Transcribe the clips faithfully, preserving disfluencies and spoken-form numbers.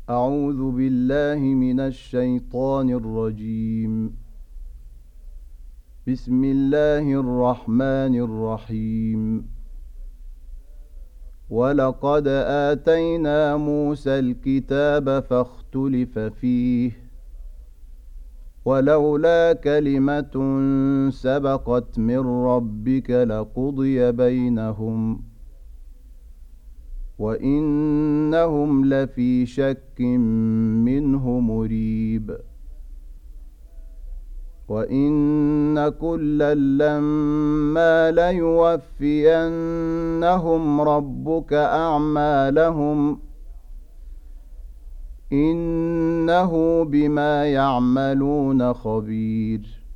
أعوذ بالله من الشيطان الرجيم. بسم الله الرحمن الرحيم. ولقد آتينا موسى الكتاب فاختلف فيه ولولا كلمة سبقت من ربك لقضي بينهم وإنهم لفي شك منه مريب. وإن كلا لما ليوفينهم ربك أعمالهم إنه بما يعملون خبير.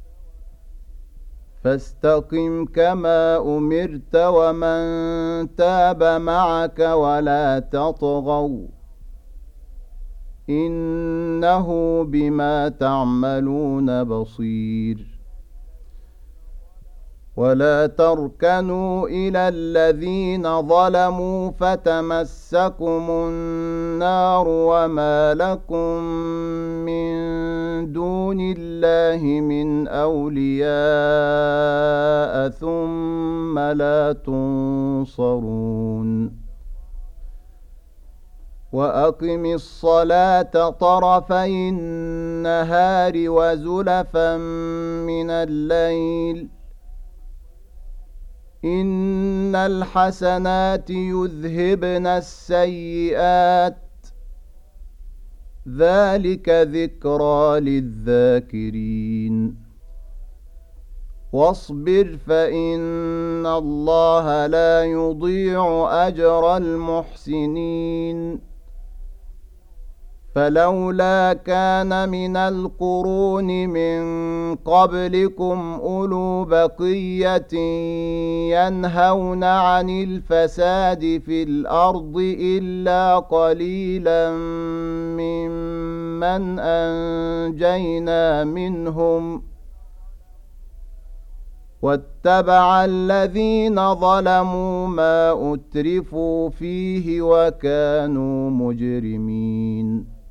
فاستقم كما أمرت ومن تاب معك ولا تطغوا إنه بما تعملون بصير. ولا تركنوا إلى الذين ظلموا فتمسكم النار وما لكم من دون الله من أولياء ثم لا تنصرون. وأقم الصلاة طرفي النهار وزلفا من الليل إن الحسنات يذهبن السيئات ذلك ذكرى للذاكرين. واصبر فإن الله لا يضيع أجر المحسنين. فلولا كان من القرون من قبلكم أولو بقية ينهون عن الفساد في الأرض إلا قليلا ممن أنجينا منهم واتبع الذين ظلموا ما أترفوا فيه وكانوا مجرمين.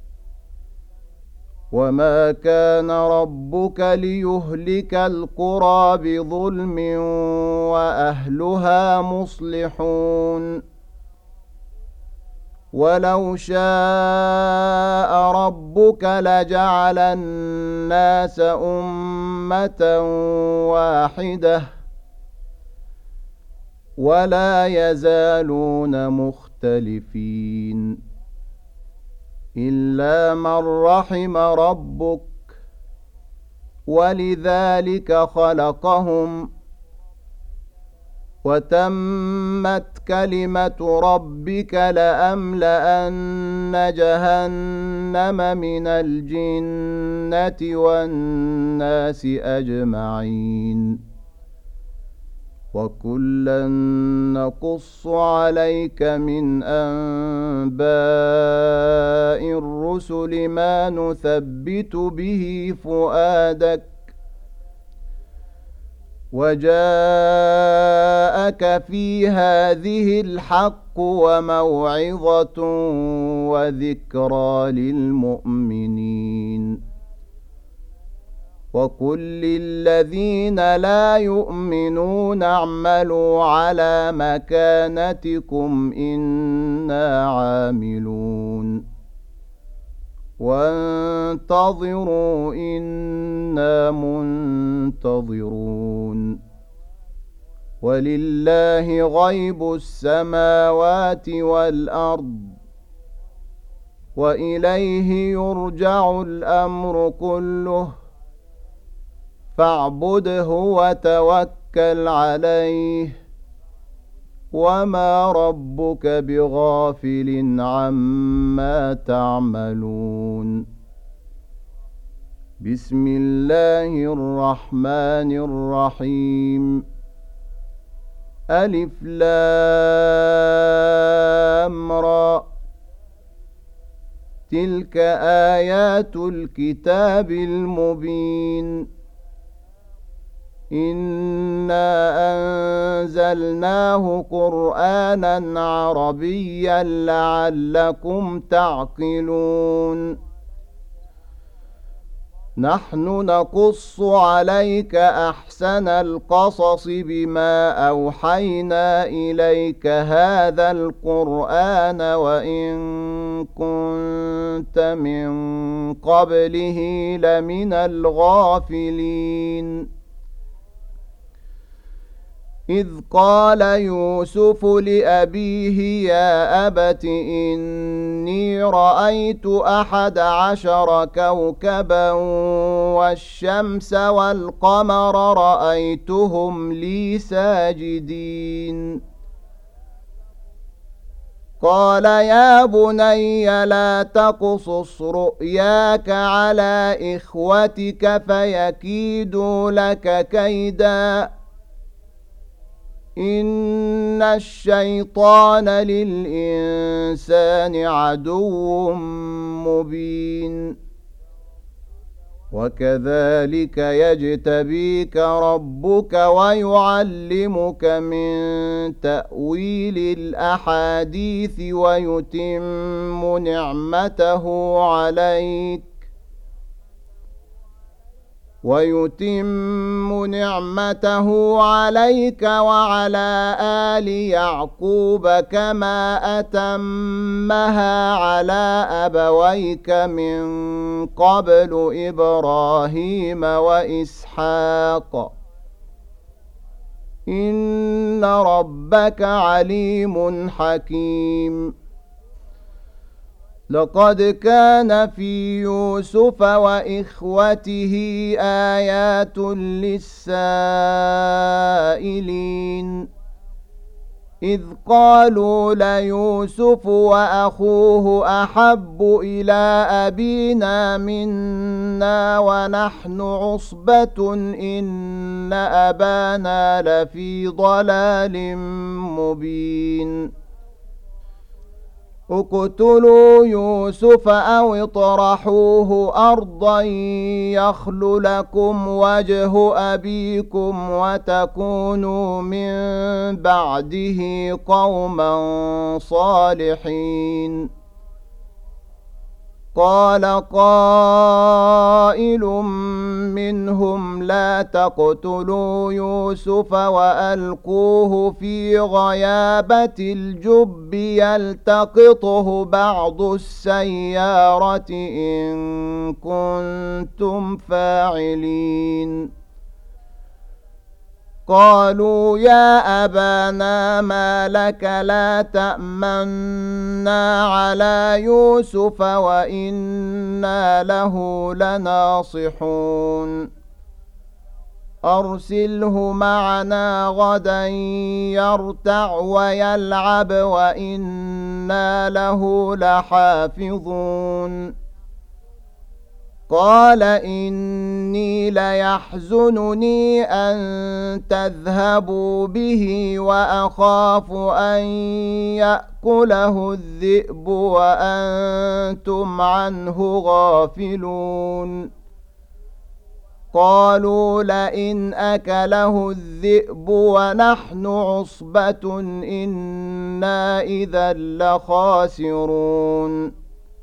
وما كان ربك ليهلك القرى بظلم وأهلها مصلحون. ولو شاء ربك لجعل الناس أمة واحدة ولا يزالون مختلفين إلا من رحم ربك ولذلك خلقهم وتمت كلمة ربك لأملأن جهنم من الجنة والناس أجمعين. وكلا نقص عليك من أنباء الرسل ما نثبت به فؤادك وجاءك في هذه الحق وموعظة وذكرى للمؤمنين. وقل للذين لا يؤمنون اعملوا على مكانتكم إنا عاملون وانتظروا إنا منتظرون. ولله غيب السماوات والأرض وإليه يرجع الأمر كله فاعبده وتوكل عليه وما ربك بغافل عما تعملون. بسم الله الرحمن الرحيم. ألف لام را تلك آيات الكتاب المبين. إنا أنزلناه قرآنا عربيا لعلكم تعقلون نحن نقص عليك أحسن القصص بما أوحينا إليك هذا القرآن وإن كنت من قبله لمن الغافلين إذ قال يوسف لأبيه يا أبت إني رأيت أحد عشر كوكبا والشمس والقمر رأيتهم لي ساجدين قال يا بني لا تقصص رؤياك على إخوتك فيكيدوا لك كيدا إن الشيطان للإنسان عدو مبين وكذلك يجتبيك ربك ويعلمك من تأويل الأحاديث ويتم نعمته عليك ويتم نعمته عليك وعلى آل يعقوب كما أتمها على أبويك من قبل إبراهيم وإسحاق إن ربك عليم حكيم لقد كان في يوسف وإخوته آيات للسائلين إذ قالوا ليوسف وأخوه أحب إلى أبينا منا ونحن عصبة إن أبانا لفي ضلال مبين اقتلوا يوسف أو اطرحوه أرضا يخل لكم وجه أبيكم وتكونوا من بعده قوما صالحين قال قائل منهم لا تقتلوا يوسف وألقوه في غيابة الجب يلتقطه بعض السيارة إن كنتم فاعلين قالوا يا أبانا ما لك لا تأمنا على يوسف وإنا له لناصحون أرسله معنا غدا يرتع ويلعب وإنا له لحافظون قال إني ليحزنني أن تذهبوا به وأخاف أن يأكله الذئب وأنتم عنه غافلون قالوا لئن أكله الذئب ونحن عصبة إنا إذا لخاسرون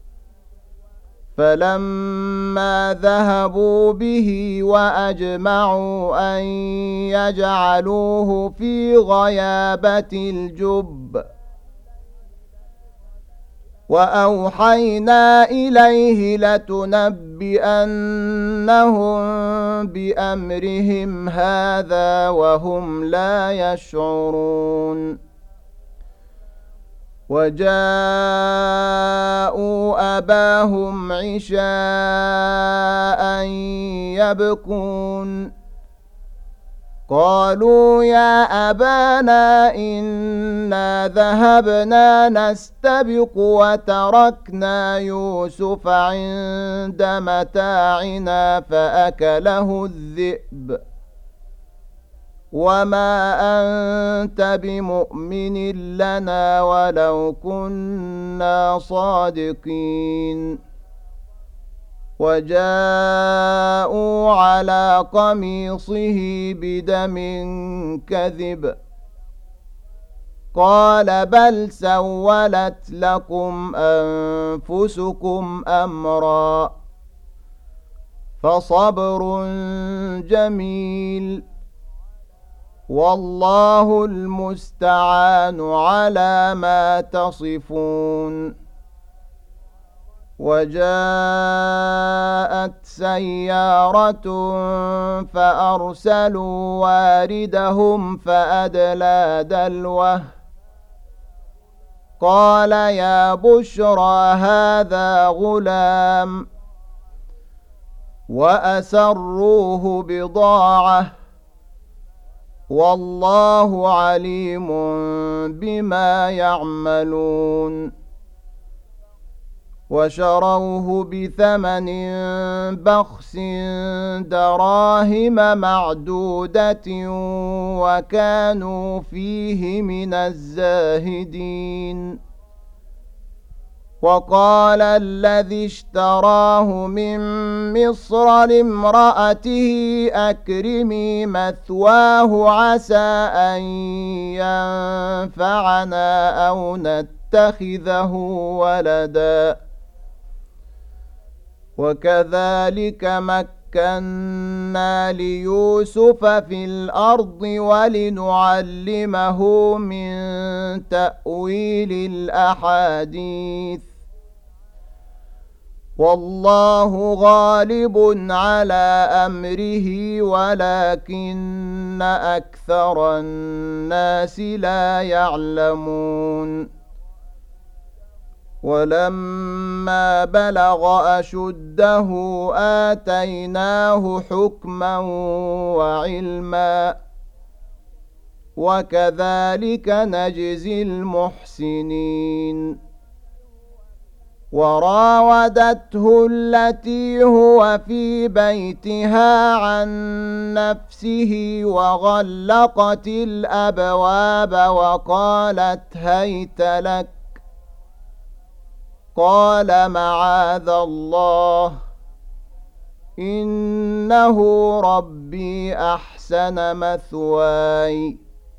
فلما ذهبوا به وأجمعوا أن يجعلوه في غيابة الجب وأوحينا إليه لتنبئنهم بأمرهم هذا وهم لا يشعرون وجاءوا أباهم عشاء يبكون قالوا يا أبانا إنا ذهبنا نستبق وتركنا يوسف عند متاعنا فأكله الذئب وما أنت بمؤمن لنا ولو كنا صادقين وجاءوا على قميصه بدم كذب قال بل سولت لكم أنفسكم أمرا فصبر جميل والله المستعان على ما تصفون. وجاءت سيارة فأرسلوا واردهم فأدلى دلوه قال يا بشرى هذا غلام وأسروه بضاعة والله عليم بما يعملون. وشروه بثمن بخس دراهم معدودة وكانوا فيه من الزاهدين. وقال الذي اشتراه من مصر لامرأته أكرمي مثواه عسى أن ينفعنا أو نتخذه ولدا وكذلك مكنا ليوسف في الأرض ولنعلمه من تأويل الأحاديث والله غالب على أمره ولكن أكثر الناس لا يعلمون. ولما بلغ أشده آتيناه حكما وعلما وكذلك نجزي المحسنين. وراودته التي هو في بيتها عن نفسه وغلقت الأبواب وقالت هيت لك قال معاذ الله إنه ربي أحسن مثواي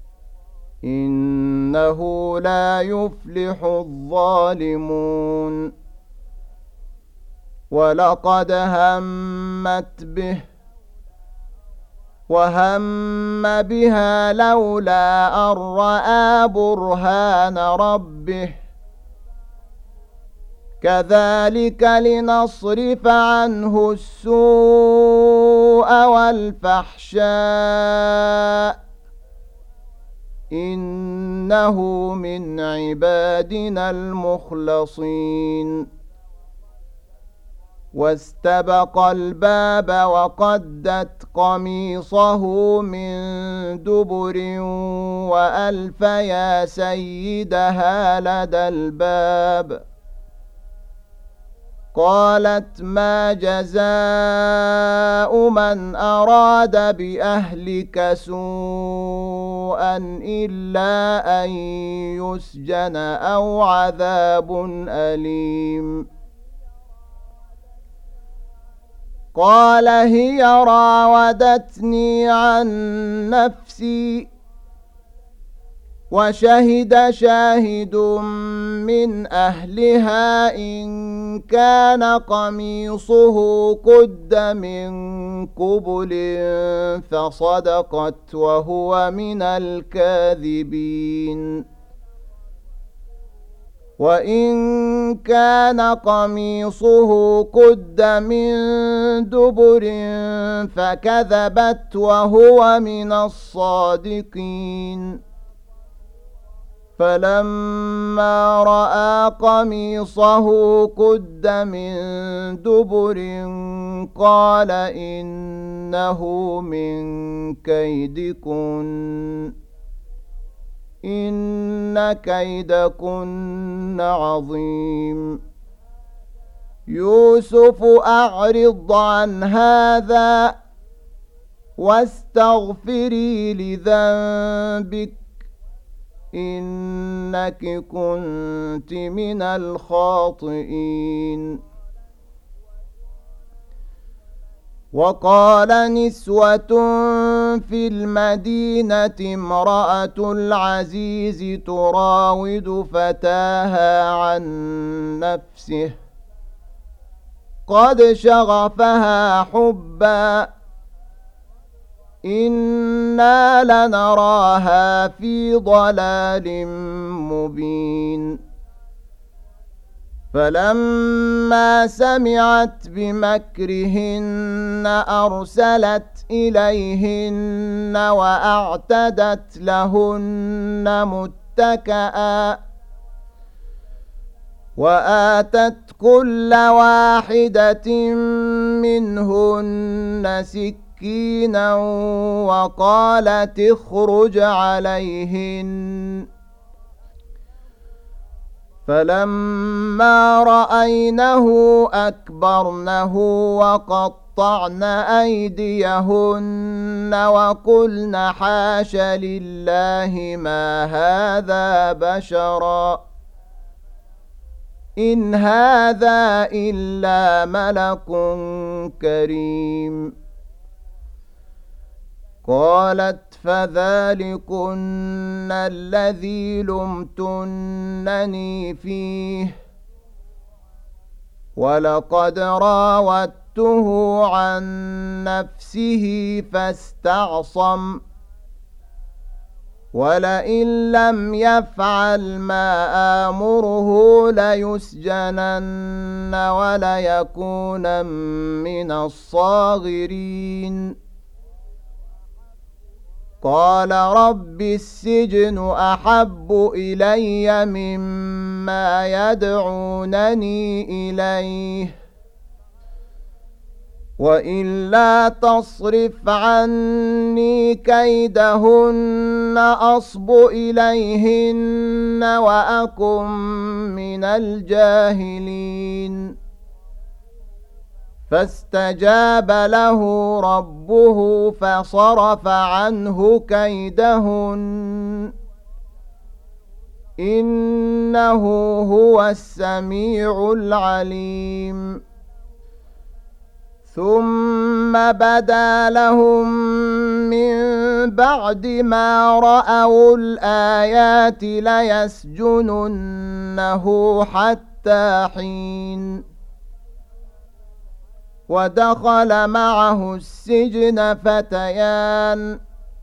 إنه لا يفلح الظالمون. ولقد همت به وهم بها لولا أن رأى برهان ربه كذلك لنصرف عنه السوء والفحشاء إنه من عبادنا المخلصين. واستبق الباب وقدت قميصه من دبر وألف يا سيدها لدى الباب قالت ما جزاء من أراد بأهلك سوءا إلا أن يسجن أو عذاب أليم. قال هي راودتني عن نفسي وشهد شاهد من أهلها إن كان قميصه قد من قبل فصدقت وهو من الكاذبين. وإن كان قميصه قد من دبر فكذبت وهو من الصادقين. فلما رأى قميصه قد من دبر قال إنه من كيدكن إن كيدكن عظيم. يوسف أعرض عن هذا واستغفري لذنبك إنك كنت من الخاطئين. وقال نسوة في المدينة امرأة العزيز تراود فتاها عن نفسه قد شغفها حبا إنا لنراها في ضلال مبين فلما سمعت بمكرهن أرسلت إليهن وأعتدت لهن متكئا وآتت كل واحدة منهن سكينا وقالت اخرج عليهن فلما رأينه أكبرنه وقطعن أيديهن وقلن حاش لله ما هذا بشرا إن هذا إلا ملك كريم قالت فذلكن الذي لمتنني فيه ولقد راودته عن نفسه فاستعصم ولئن لم يفعل ما آمره ليسجنن وليكون من الصاغرين قال رب السجن أحب إلي مما يدعونني إليه وإلا تصرف عني كيدهن أصب إليهن وأكن من الجاهلين فاستجاب له ربه فصرف عنه كيدهن إنه هو السميع العليم ثم بدا لهم من بعد ما رأوا الآيات ليسجننه حتى حين ودخل معه السجن فتيان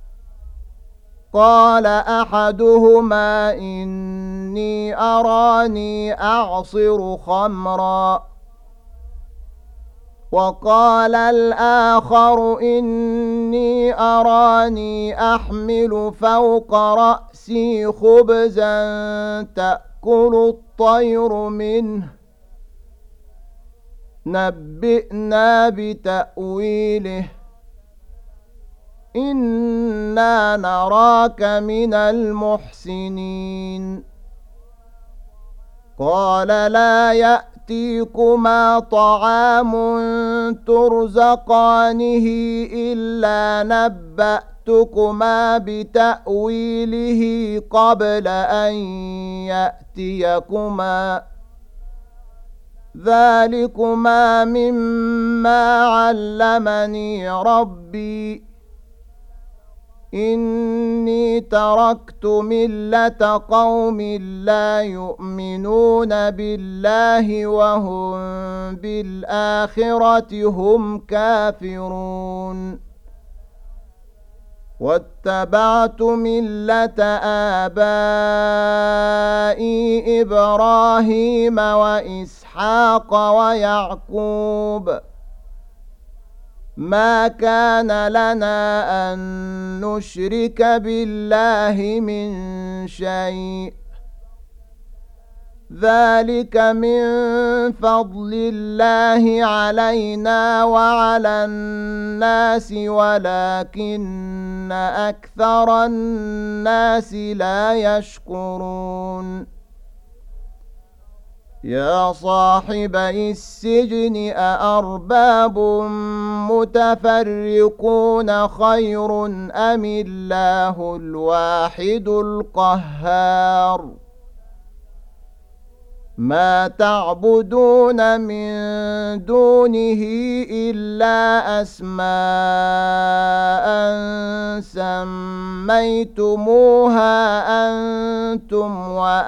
قال أحدهما إني أراني أعصر خمرا وقال الآخر إني أراني أحمل فوق رأسي خبزا تأكل الطير منه نبئنا بتأويله إنا نراك من المحسنين قال لا يأتيكما طعام ترزقانه إلا نبأتكما بتأويله قبل أن يأتيكما ذلكما مما علمني ربي إني تركت ملة قوم لا يؤمنون بالله وهم بالآخرة هم كافرون واتبعت ملة آبائي إبراهيم وإسحاق ويعقوب ما كان لنا أن نشرك بالله من شيء ذلك من فضل الله علينا وعلى الناس ولكن أكثر الناس لا يشكرون يا صاحبي السجن أأرباب متفرقون خير أم الله الواحد القهار ما تعبدون من دونه إلا أسماء سميتموها أنتم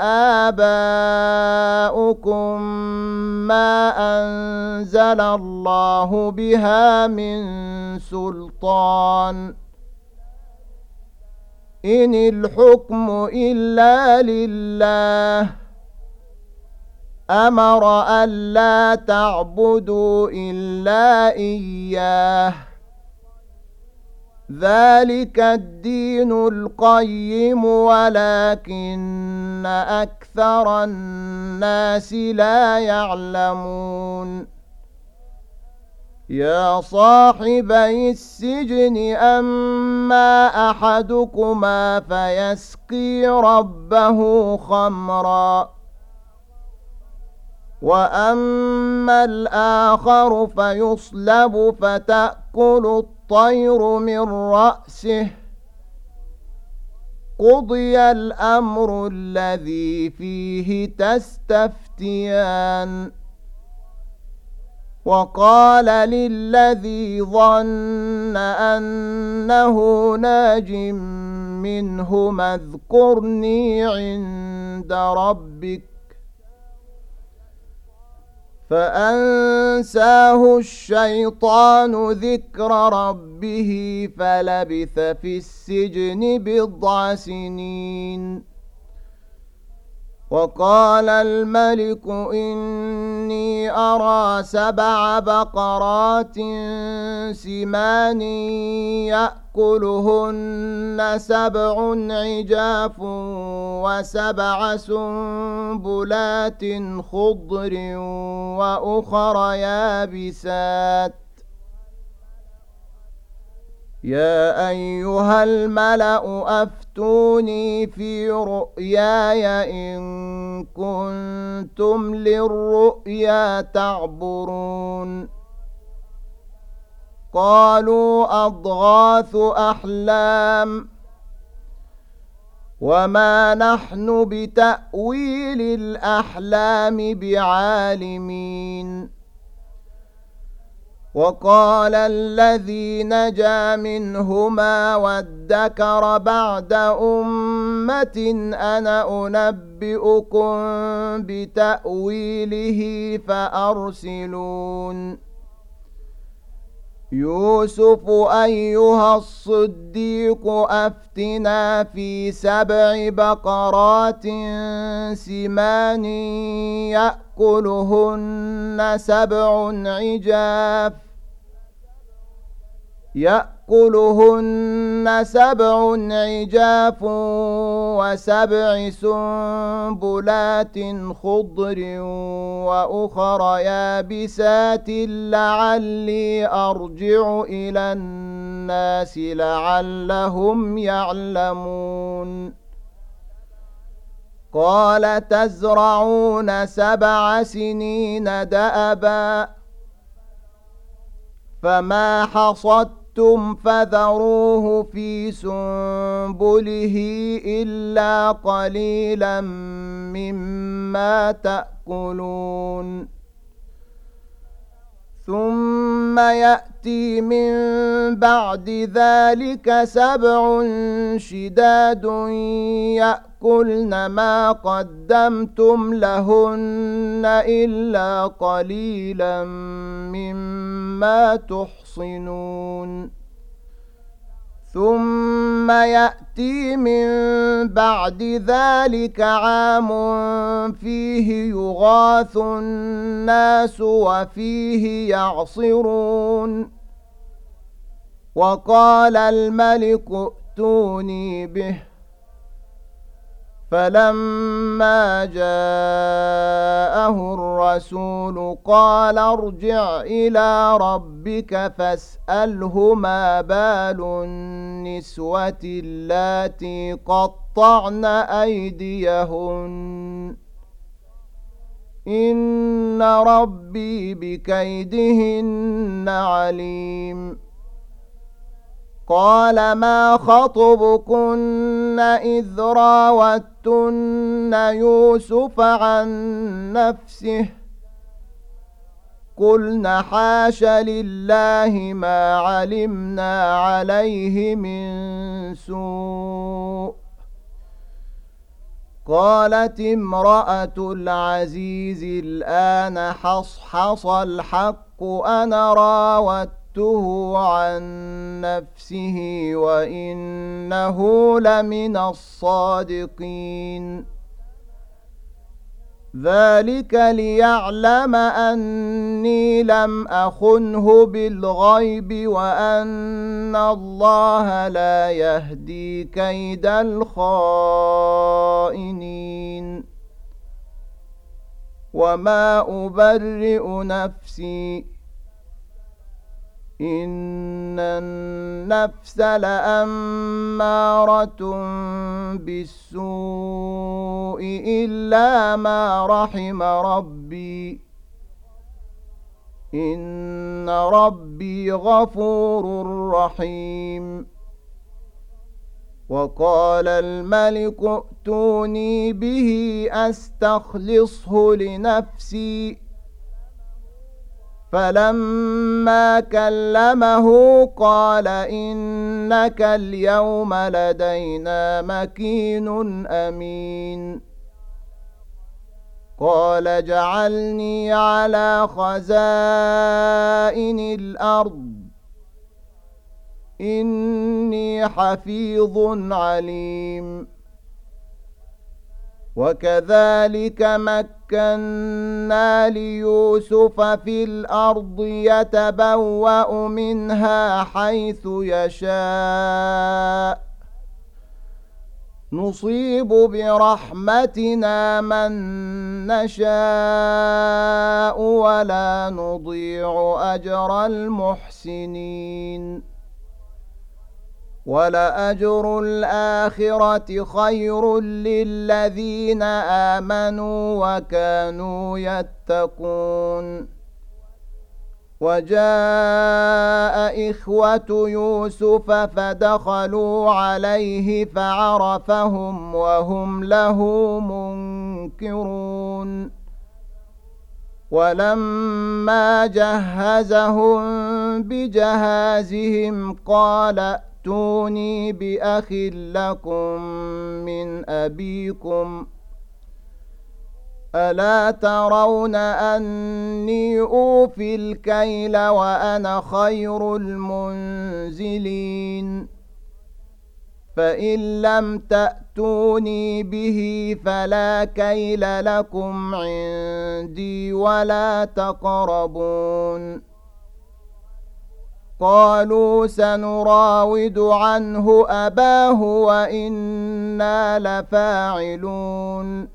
وآباؤكم ما أنزل الله بها من سلطان إن الحكم إلا لله أمر ألا تعبدوا إلا إياه ذلك الدين القيم ولكن أكثر الناس لا يعلمون يا صاحبي السجن أما أحدكما فيسقي ربه خمرا وأما الآخر فيصلب فتأكل الطير من رأسه قضي الأمر الذي فيه تستفتيان وقال للذي ظن أنه ناج منهما اذكرني عند ربك فأنساه الشيطان ذكر ربه فلبث في السجن بضع سنين وقال الملك إني أرى سبع بقرات سمان يأكلهن سبع عجاف وسبع سنبلات خضر وأخر يابسات يا أيها الملأ أفتوني في رؤياي إن كنتم للرؤيا تعبرون قالوا أضغاث أحلام وما نحن بتأويل الأحلام بعالمين وقال الذي نجا منهما وادكر بعد أمة أنا أنبئكم بتأويله فأرسلون يوسف أيها الصديق أفتنا في سبع بقرات سمان يأكلهن سبع عجاف يأكلهن سبع عجاف وسبع سنبلات خضر وأخر يابسات لعلي أرجع إلى الناس لعلهم يعلمون قال تزرعون سبع سنين دأبا فما حصدتم فذروه في سنبله إلا قليلا مما تأكلون ثم يأتي من بعد ذلك سبع شداد يأكلن ما قدمتم لهن إلا قليلا مما تحصنون ثم يأتي من بعد ذلك عام فيه يغاث الناس وفيه يعصرون وقال الملك ائتوني به فلما جاءه الرسول قال ارجع إلى ربك فاسأله ما بال النسوة اللاتي قطعن أيديهن إن ربي بكيدهن عليم قال ما خطبكن إذ راوتن يوسف عن نفسه قلن حاش لله ما علمنا عليه من سوء قالت امرأة العزيز الآن حصحص الحق أنا راودته عن نفسه وإنه لمن الصادقين ذلك ليعلم أني لم أخنه بالغيب وأن الله لا يهدي كيد الخائنين وما أبرئ نفسي إن النفس لأمارة بالسوء إلا ما رحم ربي إن ربي غفور رحيم وقال الملك ائتوني به أستخلصه لنفسي فلما كلمه قال إنك اليوم لدينا مكين أمين قال اجعلني على خزائن الأرض إني حفيظ عليم وكذلك مكنا ليوسف في الأرض يتبوأ منها حيث يشاء نصيب برحمتنا من نشاء ولا نضيع أجر المحسنين ولأجر الآخرة خير للذين آمنوا وكانوا يتقون وجاء إخوة يوسف فدخلوا عليه فعرفهم وهم له منكرون ولما جهزهم بجهازهم قال ائتوني بأخ لكم من أبيكم ألا ترون أني أوفي الكيل وأنا خير المنزلين فإن لم تأتوني به فلا كيل لكم عندي ولا تقربون قالوا سنراود عنه أباه وإنا لفاعلون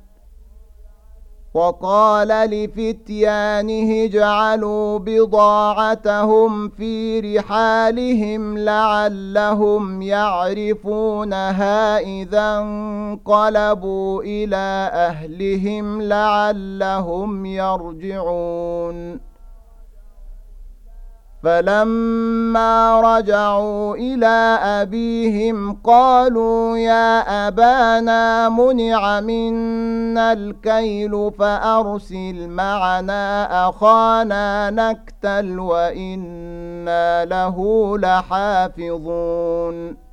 وقال لفتيانه اجعلوا بضاعتهم في رحالهم لعلهم يعرفونها إذا انقلبوا إلى أهلهم لعلهم يرجعون فلما رجعوا إلى أبيهم قالوا يا أبانا منع منا الكيل فأرسل معنا أخانا نكتل وإنا له لحافظون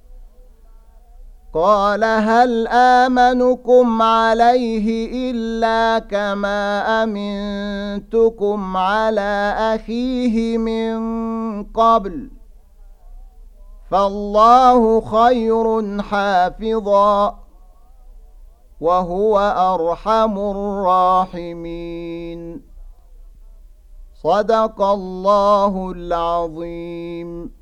قال هل آمنكم عليه إلا كما أمنتكم على أخيه من قبل فالله خير حافظا وهو أرحم الراحمين صدق الله العظيم.